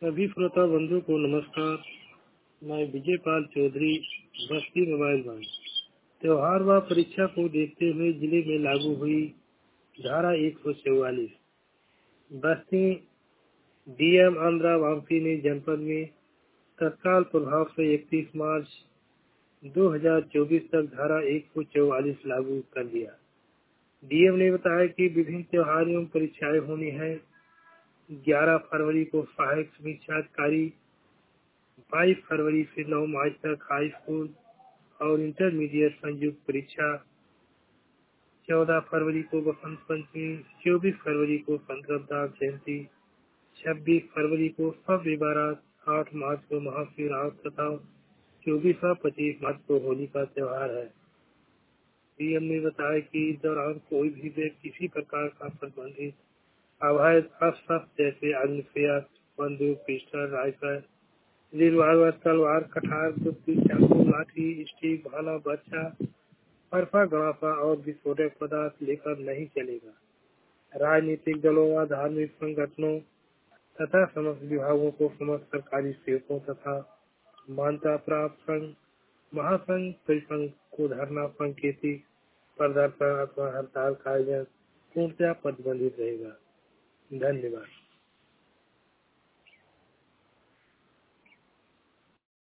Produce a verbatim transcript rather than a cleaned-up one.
सभी श्रोता बंधु को नमस्कार। मैं विजय पाल चौधरी, बस्ती मोबाइल बैंक। त्योहार व परीक्षा को देखते हुए जिले में लागू हुई धारा एक सौ चौवालीस। बस्ती डीएम आंध्रा वामसी ने जनपद में तत्काल प्रभाव से इकतीस मार्च दो हज़ार चौबीस तक धारा एक सौ चौवालीस लागू कर दिया। डीएम ने बताया कि विभिन्न त्योहार एवं परीक्षाएं होनी है। ग्यारह फरवरी को सहायक समीक्षा अधिकारी, बाईस फरवरी से नौ मार्च तक हाई स्कूल और इंटरमीडिएट संयुक्त परीक्षा, चौदह फरवरी को बसंत पंचमी, चौबीस फरवरी को संत रविदास जयंती, छब्बीस फरवरी को शब बारात, आठ मार्च को महाशिवरात्रि तथा चौबीस और पच्चीस मार्च को होली का त्योहार है। डीएम ने बताया कि इस दौरान कोई भी व्यक्ति किसी प्रकार का प्रतिबंधित अवैध अस्त्र जैसे अग्निशस्त्र, बंदूक, पिस्टल, राइफल, रिवॉल्वर, तलवार, कठार, कुत्ती, चाकू, लाठी, स्टिक, भाला, बर्छा, फरसा, गड़ासा और विस्फोटक पदार्थ लेकर नहीं चलेगा। राजनीतिक दलों व धार्मिक संगठनों तथा समस्त विभागों को समस्त सरकारी सेवकों तथा मान्यता प्राप्त संघ, महासंघ, परिसंघ को धरना, संकेतिक प्रदर्शन अथवा हड़ताल का आयोजन पूर्णतः प्रतिबंधित रहेगा। धन्यवाद।